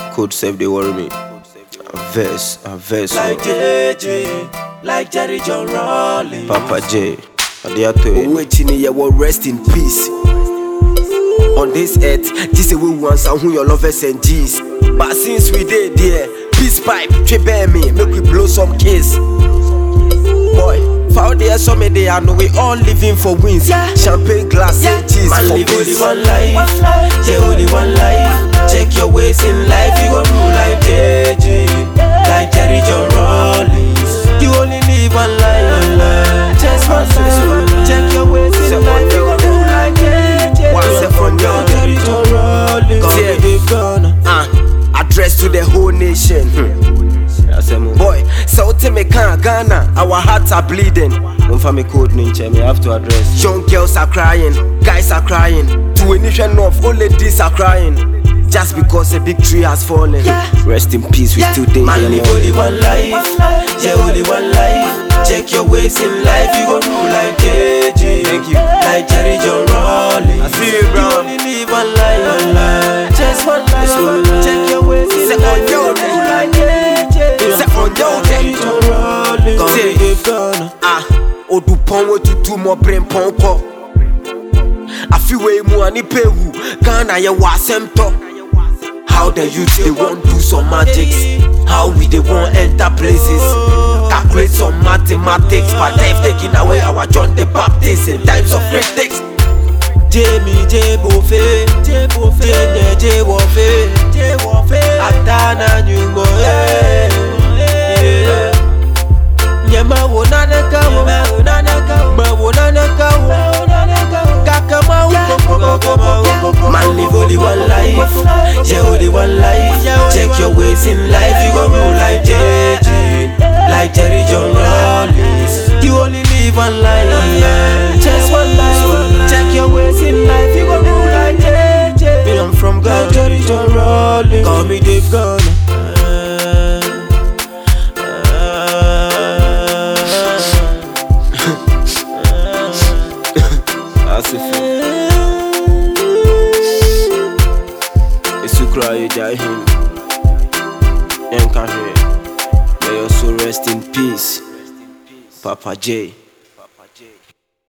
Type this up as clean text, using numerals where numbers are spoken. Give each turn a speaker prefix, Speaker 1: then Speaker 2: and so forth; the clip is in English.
Speaker 1: Code save they worry me. A verse.
Speaker 2: Like JJ, like Jerry John Rawlings.
Speaker 1: Papa J. I to you.
Speaker 3: Waiting here will rest in peace. On this earth, this is we want some who your lovers and G's. But since we did there, peace pipe, bear me, make we blow some kiss. Boy, found there so many I know we all living for wins. Champagne glass and cheese.
Speaker 2: Man
Speaker 3: for
Speaker 2: live only
Speaker 3: peace.
Speaker 2: one life, yeah, only one life. Check your ways in life, you gon' rule like JJ, like Jerry John Rawlings. You only live one life, just one life. Check your ways in life, you gon' rule like JJ.
Speaker 3: Once from your
Speaker 2: Jerry John Rawlings.
Speaker 3: Address to the whole nation. Boy, so tell me can't Ghana, our hearts are bleeding.
Speaker 1: Don't for me code name, me have to address.
Speaker 3: Young girls are crying, guys are crying. To a nation of all ladies are crying. Just because a big tree has fallen. Rest in peace, we still day.
Speaker 2: Man live only one life, yeah, only one life. Check your ways in life, you gon' rule like JJ.
Speaker 1: Thank you.
Speaker 2: Like Jerry John Rawlings.
Speaker 1: I see you, bro.
Speaker 2: You only live one life, just one life. Check your ways in life, you gon' rule like JJ.
Speaker 3: Say on your
Speaker 2: Jerry John Rawlings. Come
Speaker 3: Say.
Speaker 2: give Ghana.
Speaker 3: Odu pon we tutu mo brain pon ko. Afi we mu ani pewu. Ghana ye wa semto. How the youth they want do some magics. How we they want enter places. Calculate some mathematics. But they've taken away our John the Baptist in times of critics.
Speaker 2: Jamie J Buffet, J Waffet, Atana Nyungo, Nyama wonana kawo, ma wonana kawo, kakama wo. Man live only one life, yeah, only one life. Check your ways in life, you gon' rule like JJ, like Jerry John Rawlings. You only live one life, just one life. Check your ways in life, you gon' rule like JJ. Me I'm from Ghana, Jerry John Rawlings. Call me Dave Ghana.
Speaker 1: As if it's to cry, you die him. And can hear. May your soul rest in peace. Papa J.